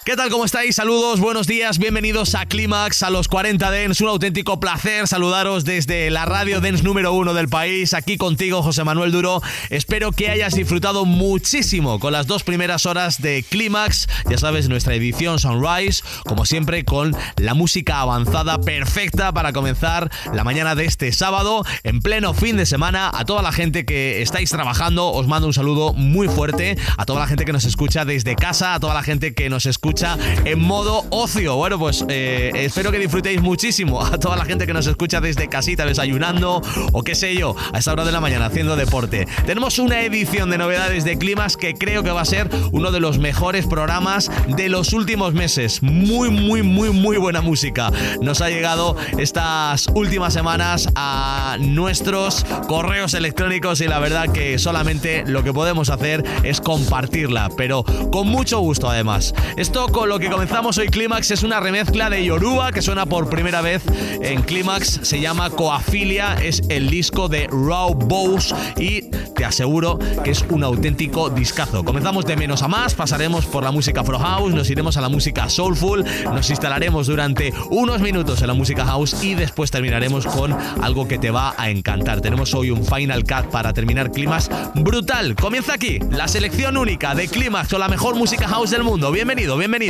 ¿Qué tal? ¿Cómo estáis? Saludos, buenos días, bienvenidos a Clímax, a los 40 Dance. Un auténtico placer saludaros desde la radio Dance número 1 del país. Aquí contigo, José Manuel Duro. Espero que hayas disfrutado muchísimo con las 2 primeras horas de Clímax. Ya sabes, nuestra edición Sunrise, como siempre, con la música avanzada perfecta para comenzar la mañana de este sábado, en pleno fin de semana. A toda la gente que estáis trabajando, os mando un saludo muy fuerte. A toda la gente que nos escucha desde casa, a toda la gente que nos escucha en modo ocio. Bueno, pues espero que disfrutéis muchísimo. A toda la gente que nos escucha desde casita, desayunando o qué sé yo, a esta hora de la mañana haciendo deporte. Tenemos una edición de novedades de Clímax que creo que va a ser uno de los mejores programas de los últimos meses. Muy buena música nos ha llegado estas últimas semanas a nuestros correos electrónicos y la verdad que solamente lo que podemos hacer es compartirla, pero con mucho gusto además. Esto con lo que comenzamos hoy Clímax es una remezcla de Yoruba que suena por primera vez en Clímax. Se llama Coafilia, es el disco de Raw Bows y te aseguro que es un auténtico discazo. Comenzamos de menos a más, pasaremos por la música Afro House, nos iremos a la música Soulful, nos instalaremos durante unos minutos en la música House y después terminaremos con algo que te va a encantar. Tenemos hoy un Final Cut para terminar Clímax brutal. Comienza aquí la selección única de Clímax con la mejor música House del mundo. Bienvenido, bienvenida.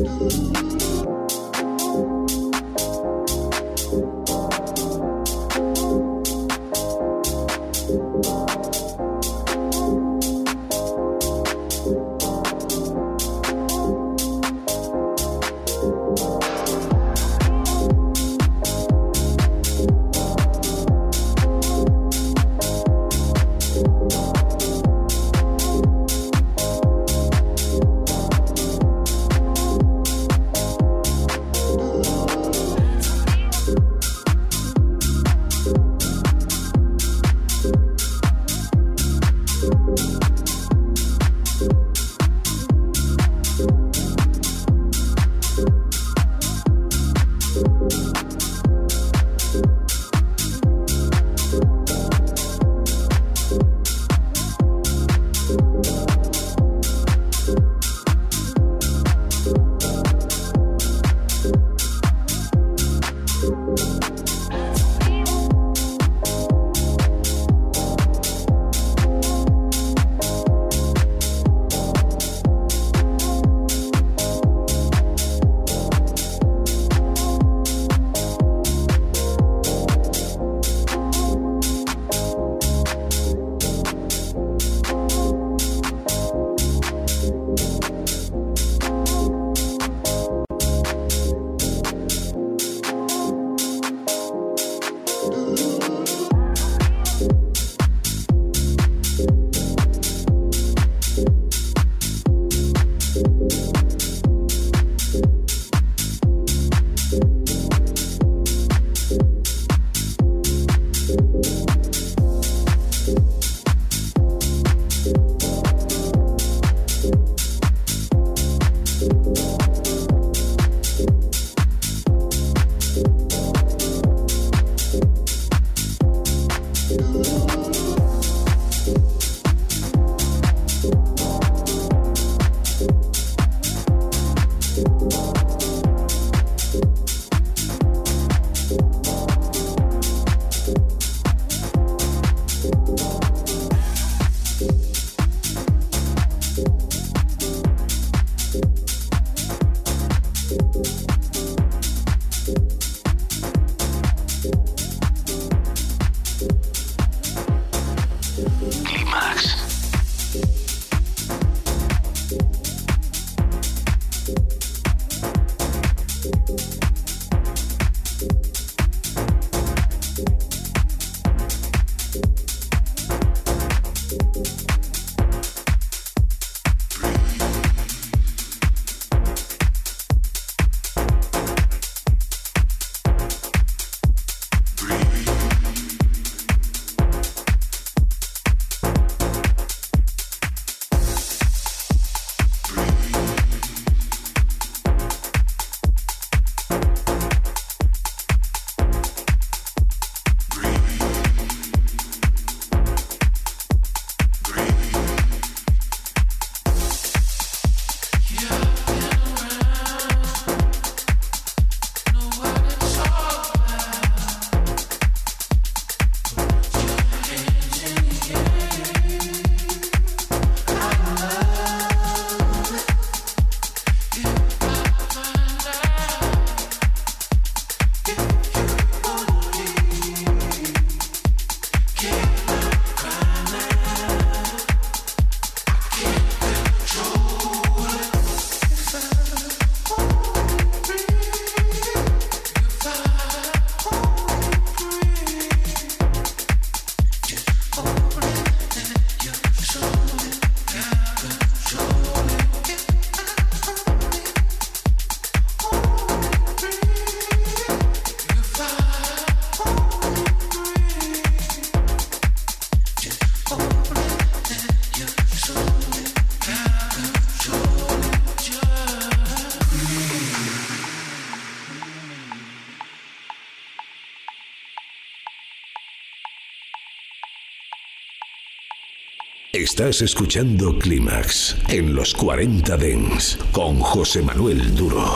Estás escuchando Clímax en los 40 Dance con José Manuel Duro.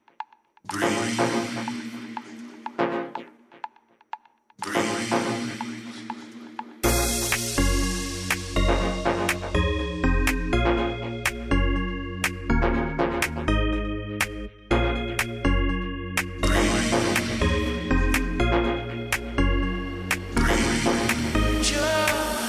Breathe.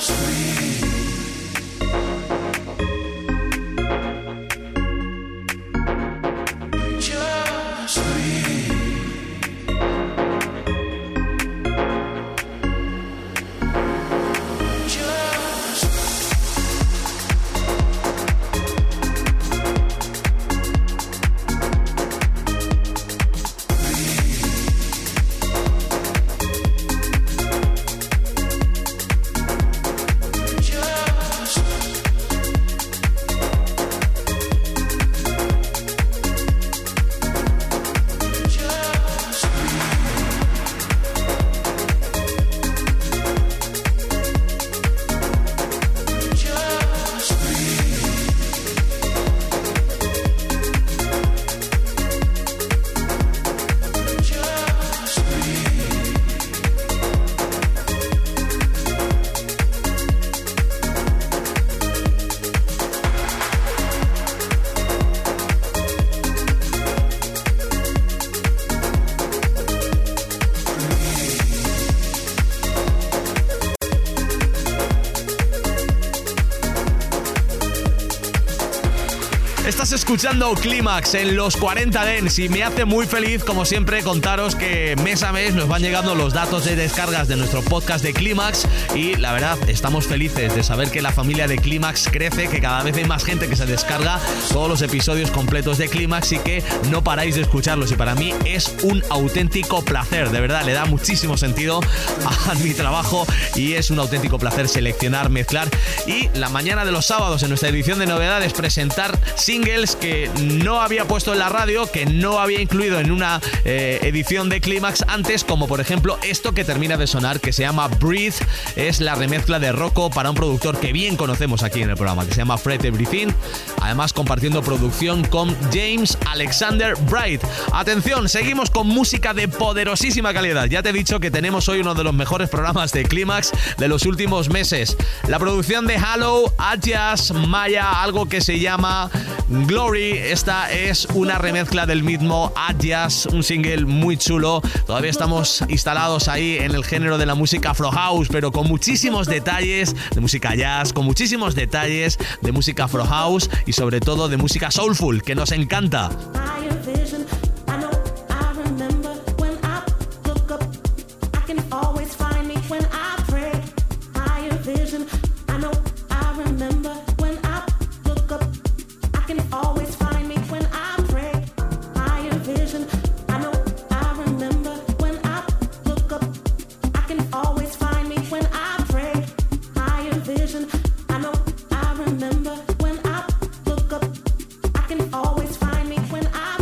Estás escuchando Clímax en los 40 Dance y me hace muy feliz, como siempre, contaros que mes a mes nos van llegando los datos de descargas de nuestro podcast de Clímax y la verdad estamos felices de saber que la familia de Clímax crece, que cada vez hay más gente que se descarga todos los episodios completos de Clímax y que no paráis de escucharlos, y para mí es un auténtico placer, de verdad, le da muchísimo sentido a mi trabajo y es un auténtico placer seleccionar, mezclar y la mañana de los sábados en nuestra edición de novedades presentar singles que no había puesto en la radio, que no había incluido en una edición de Clímax antes, como por ejemplo esto que termina de sonar, que se llama Breathe. Es la remezcla de Rocco para un productor que bien conocemos aquí en el programa, que se llama Fred Everything, además compartiendo producción con James Alexander Bright. Atención, seguimos con música de poderosísima calidad. Ya te he dicho que tenemos hoy uno de los mejores programas de Clímax de los últimos meses. La producción de Halo, Adjust, Maya, algo que se llama Glory. Esta es una remezcla del mismo Adjust, un single muy chulo. Todavía estamos instalados ahí en el género de la música Afro House, pero con muchísimos detalles de música jazz, con muchísimos detalles de música Afro House y sobre todo de música soulful, que nos encanta. I can always find me when I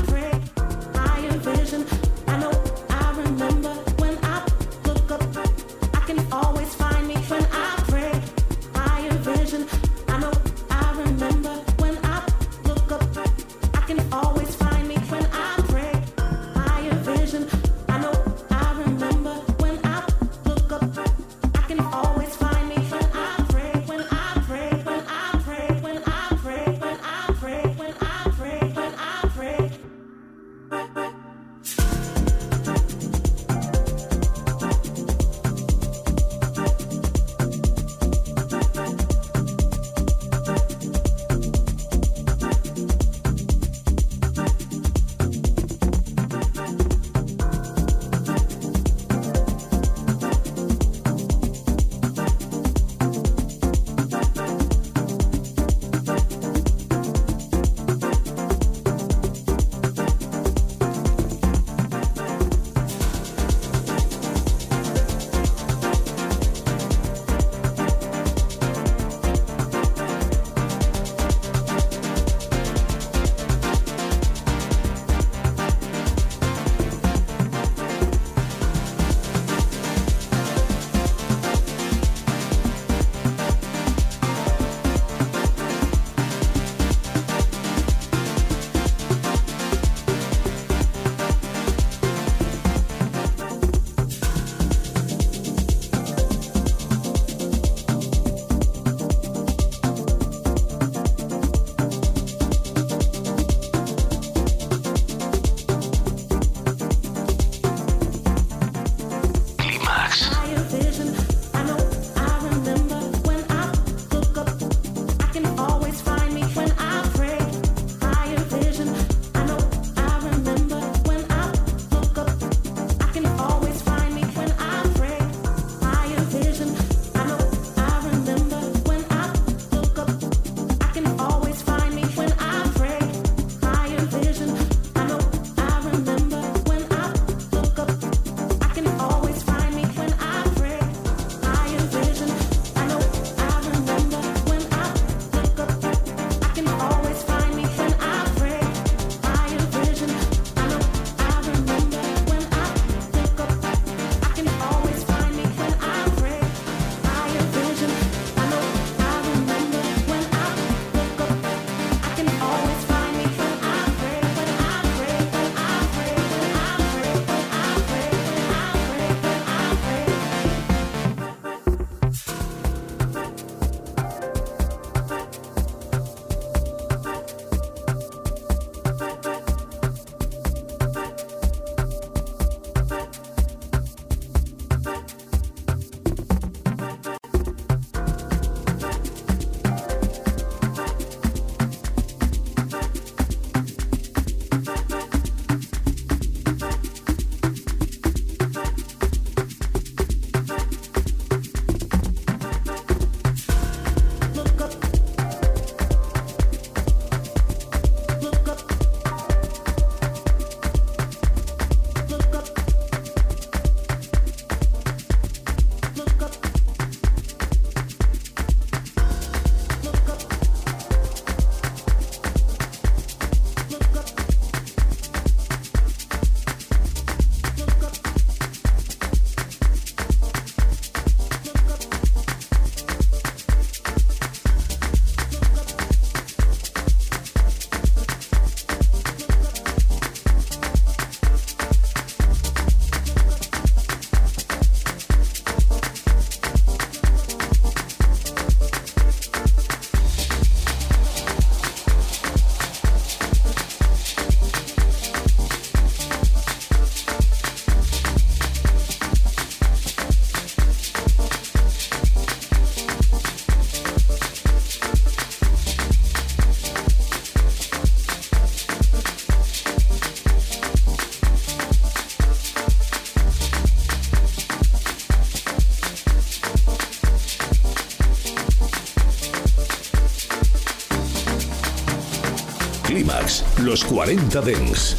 Clímax, los 40 Dents.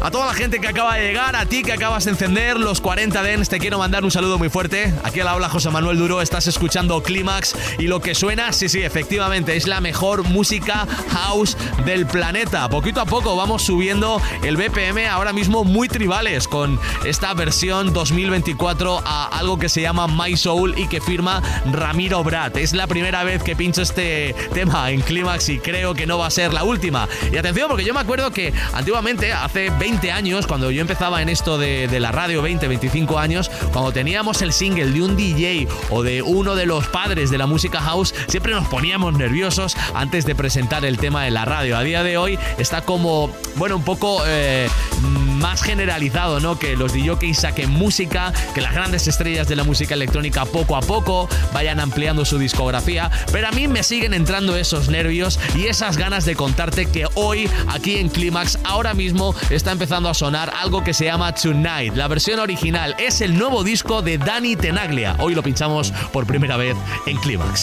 A toda la gente que acaba de llegar, a ti que acabas de encender los 40 Dance, te quiero mandar un saludo muy fuerte. Aquí al habla José Manuel Duro, estás escuchando Clímax y lo que suena, sí, efectivamente, es la mejor música house del planeta. Poquito a poco vamos subiendo el BPM, ahora mismo muy tribales con esta versión 2024 a algo que se llama My Soul y que firma Ramiro Brat. Es la primera vez que pincho este tema en Clímax y creo que no va a ser la última. Y atención, porque yo me acuerdo que antiguamente, hace 20 años, cuando yo empezaba en esto de la radio, 25 años, cuando teníamos el single de un DJ o de uno de los padres de la música house, siempre nos poníamos nerviosos antes de presentar el tema en la radio. A día de hoy está como, bueno, un poco más generalizado, ¿no? Que los DJs saquen música, que las grandes estrellas de la música electrónica poco a poco vayan ampliando su discografía, pero a mí me siguen entrando esos nervios y esas ganas de contarte que hoy, aquí en Clímax, ahora mismo está empezando a sonar algo que se llama Tonight. La versión original es el nuevo disco de Dani Tenaglia. Hoy lo pinchamos por primera vez en Clímax.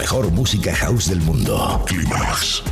mejor música house del mundo. Clímax.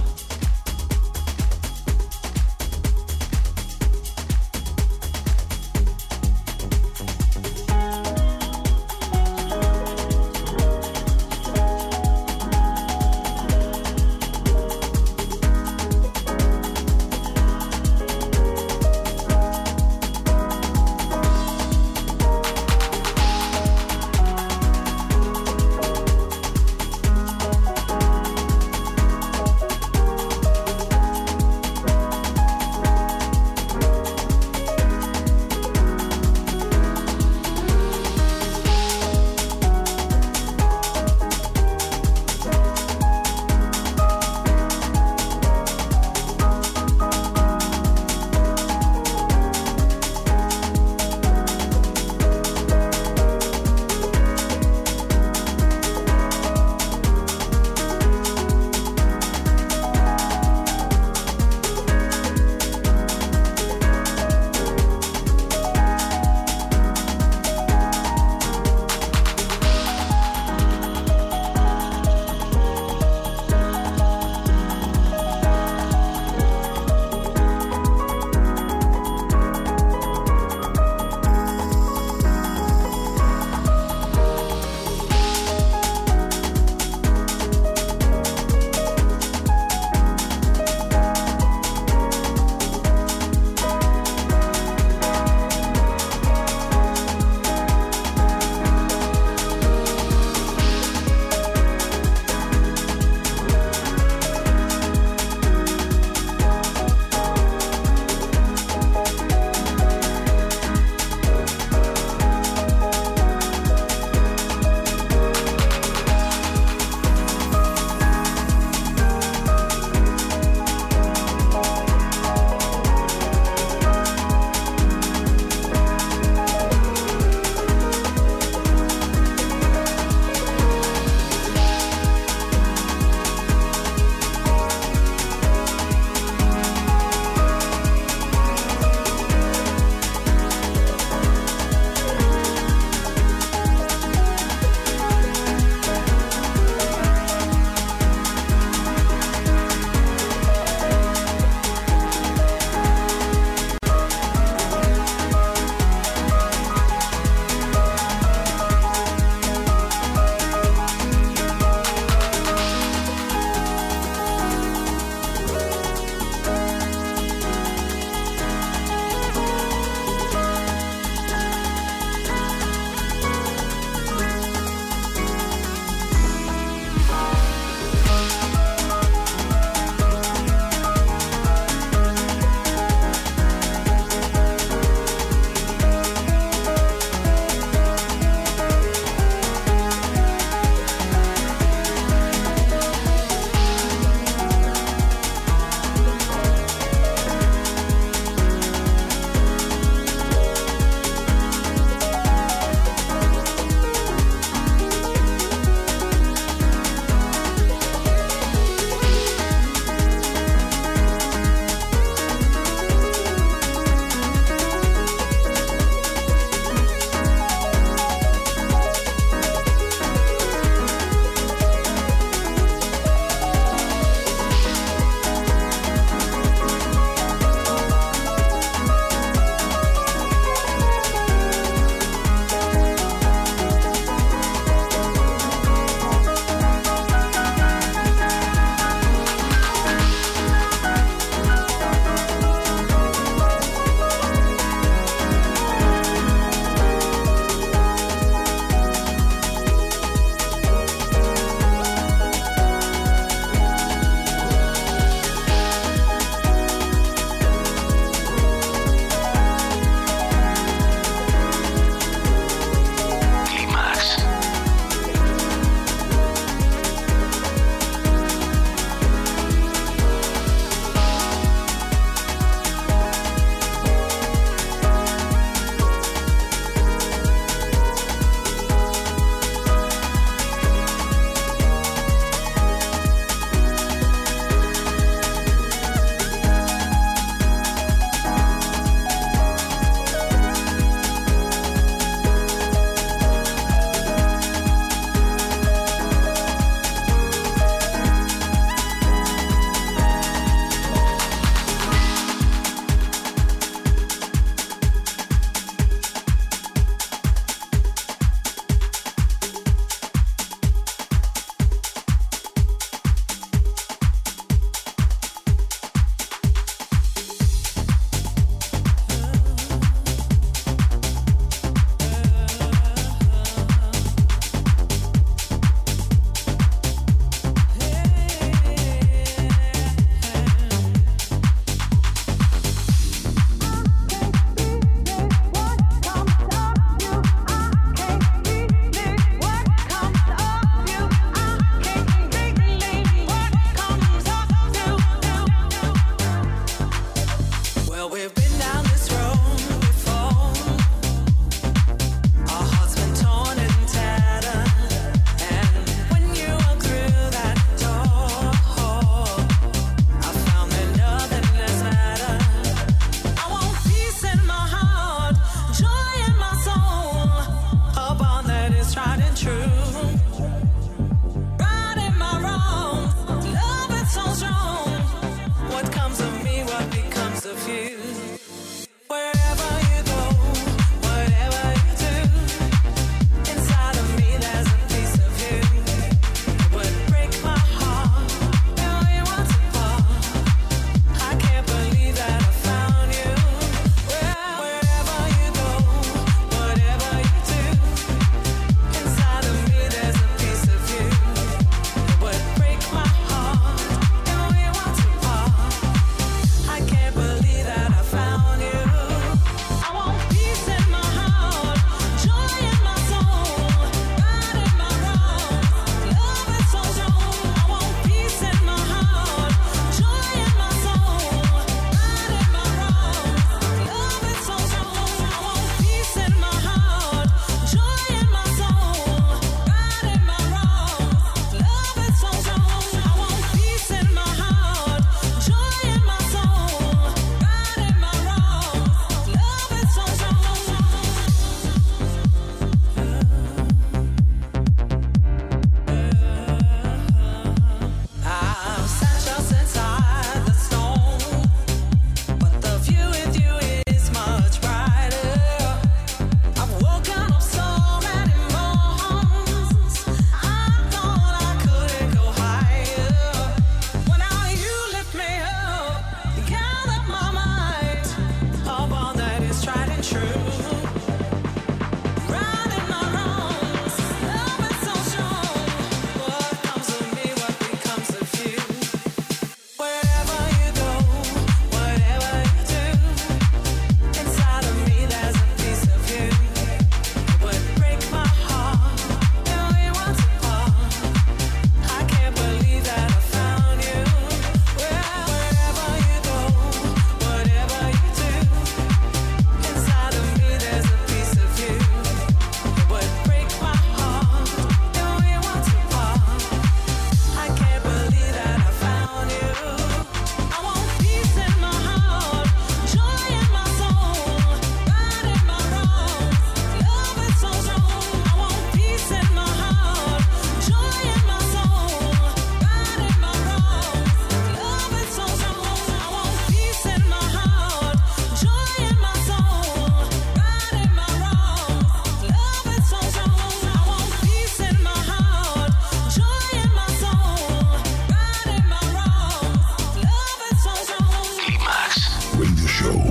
Show.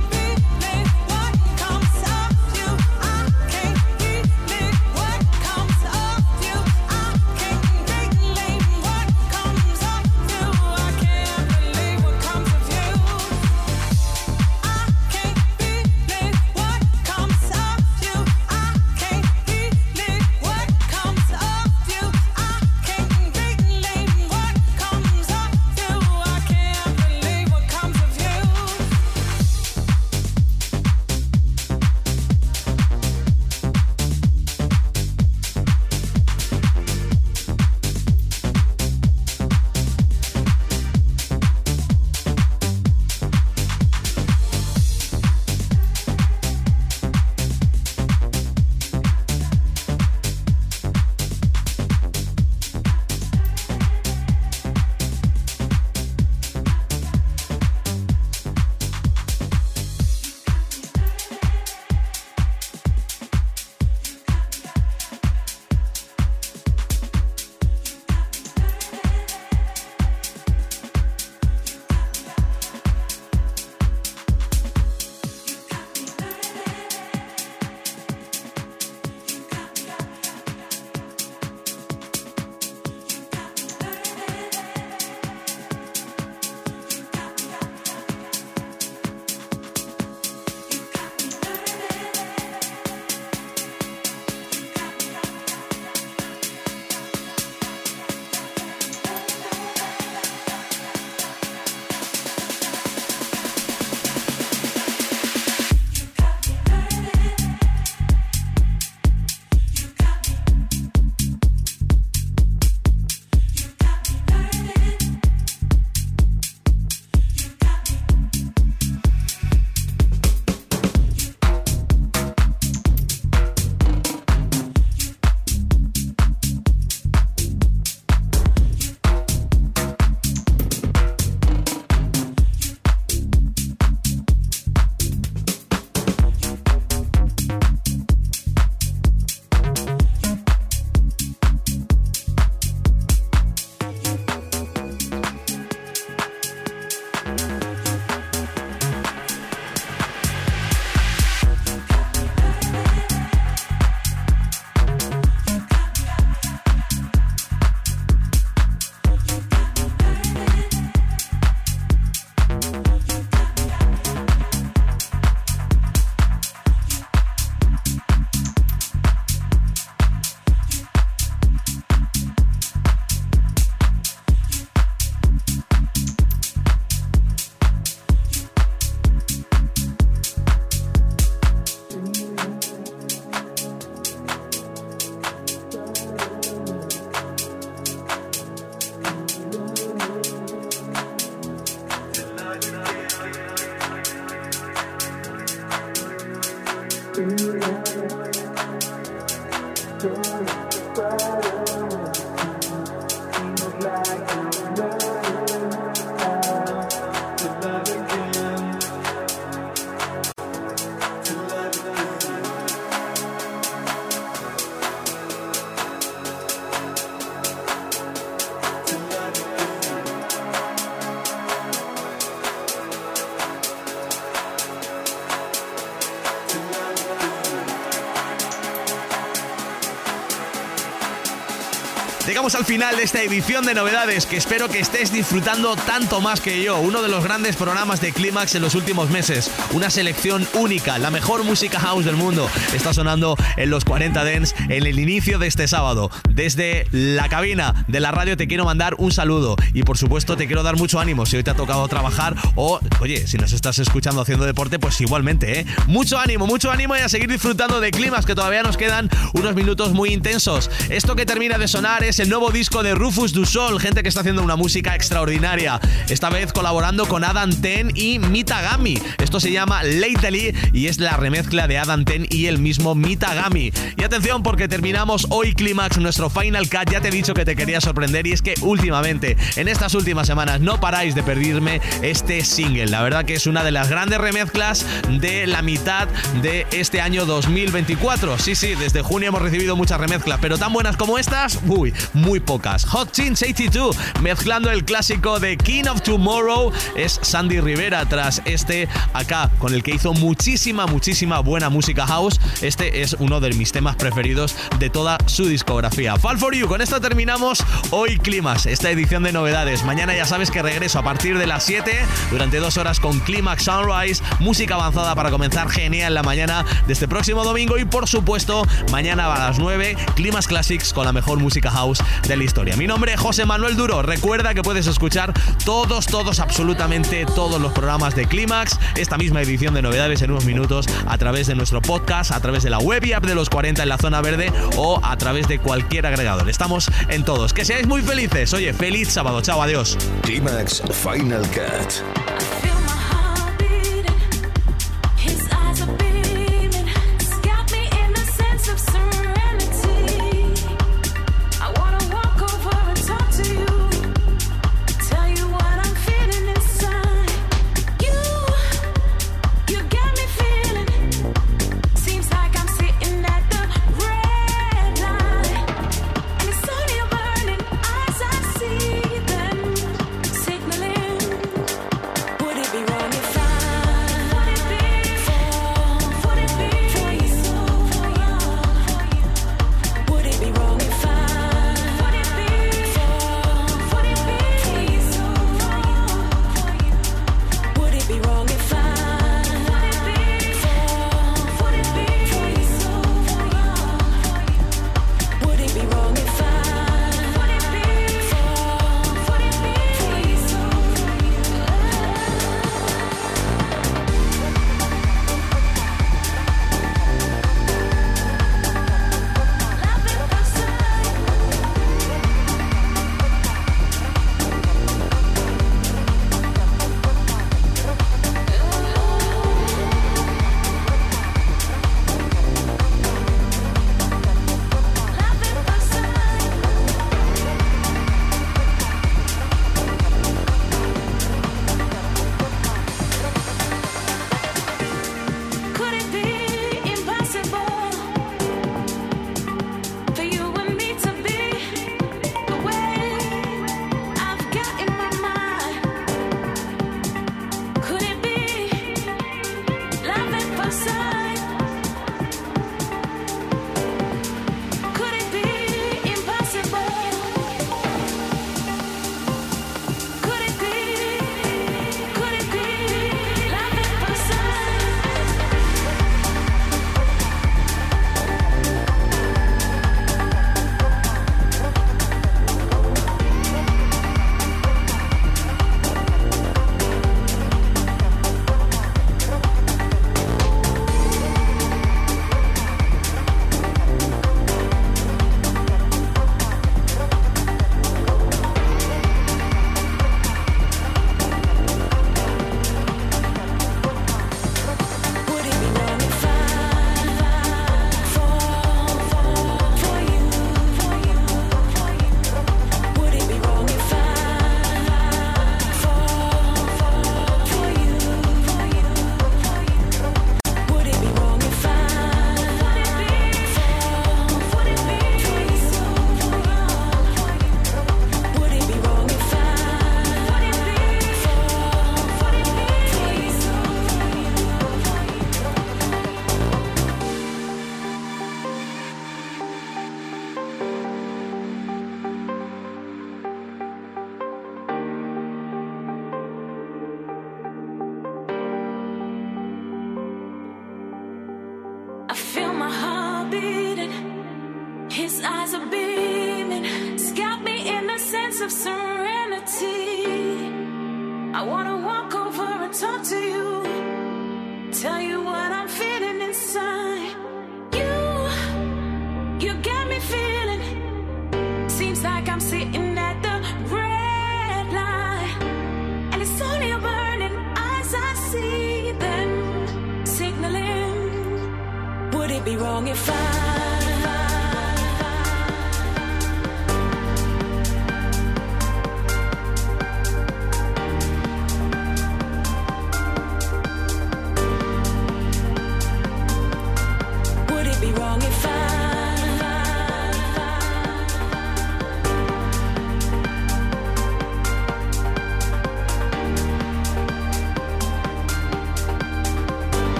Llegamos al final de esta edición de novedades que espero que estés disfrutando tanto más que yo. Uno de los grandes programas de Clímax en los últimos meses. Una selección única, la mejor música house del mundo. Está sonando en los 40 Dance en el inicio de este sábado. Desde la cabina de la radio te quiero mandar un saludo y por supuesto te quiero dar mucho ánimo si hoy te ha tocado trabajar o, oye, si nos estás escuchando haciendo deporte, pues igualmente, ¿eh? Mucho ánimo y a seguir disfrutando de Clímax, que todavía nos quedan unos minutos muy intensos. Esto que termina de sonar es el nuevo disco de Rufus Du Sol, gente que está haciendo una música extraordinaria, esta vez colaborando con Adam Ten y Mitagami. Esto se llama Lately y es la remezcla de Adam Ten y el mismo Mitagami. Y atención, porque terminamos hoy Clímax, nuestro Final Cut. Ya te he dicho que te quería sorprender y es que últimamente, en estas últimas semanas, no paráis de pedirme este single. La verdad que es una de las grandes remezclas de la mitad de este año 2024. Sí, desde junio hemos recibido muchas remezclas, pero tan buenas como estas, muy pocas. Hot Tunes 82, mezclando el clásico de King of Tomorrow, es Sandy Rivera, tras este acá, con el que hizo muchísima buena música house. Este es uno de mis temas preferidos de toda su discografía. Fall For You, con esto terminamos hoy Clímax, esta edición de novedades. Mañana ya sabes que regreso a partir de las 7 durante 2 horas con Clímax Sunrise, música avanzada para comenzar genial la mañana de este próximo domingo, y por supuesto mañana a las 9 Clímax Classics con la mejor música house de la historia. Mi nombre es José Manuel Duro. Recuerda que puedes escuchar absolutamente todos los programas de Clímax, esta misma edición de novedades en unos minutos, a través de nuestro podcast, a través de la web y app de los 40 en la zona verde, o a través de cualquier agregador. Estamos en todos. Que seáis muy felices. Oye, feliz sábado. Chao, adiós. Clímax Final Cut.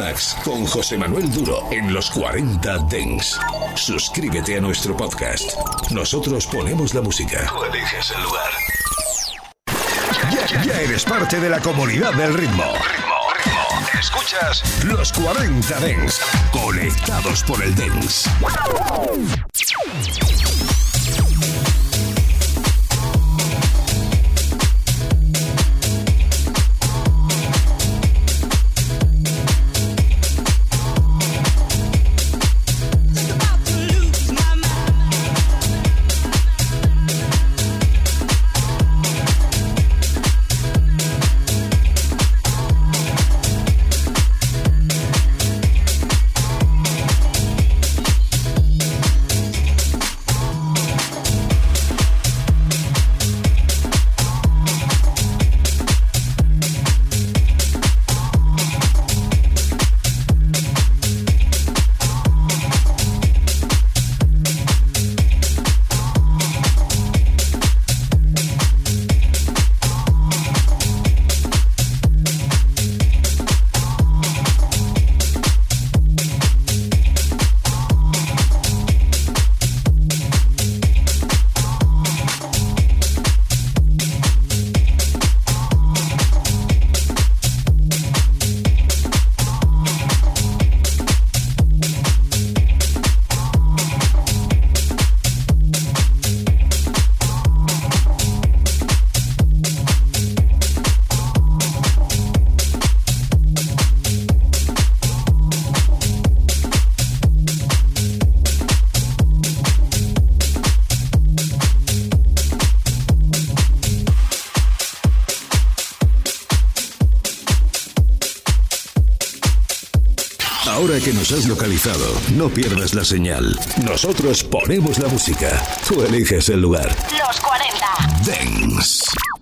Clímax con José Manuel Duro en los 40 Dance. Suscríbete a nuestro podcast. Nosotros ponemos la música. Tú eliges el lugar. Ya eres parte de la comunidad del ritmo. Escuchas los 40 Dance. Conectados por el Dance. Ahora que nos has localizado, no pierdas la señal. Nosotros ponemos la música. Tú eliges el lugar. Los 40 Dance.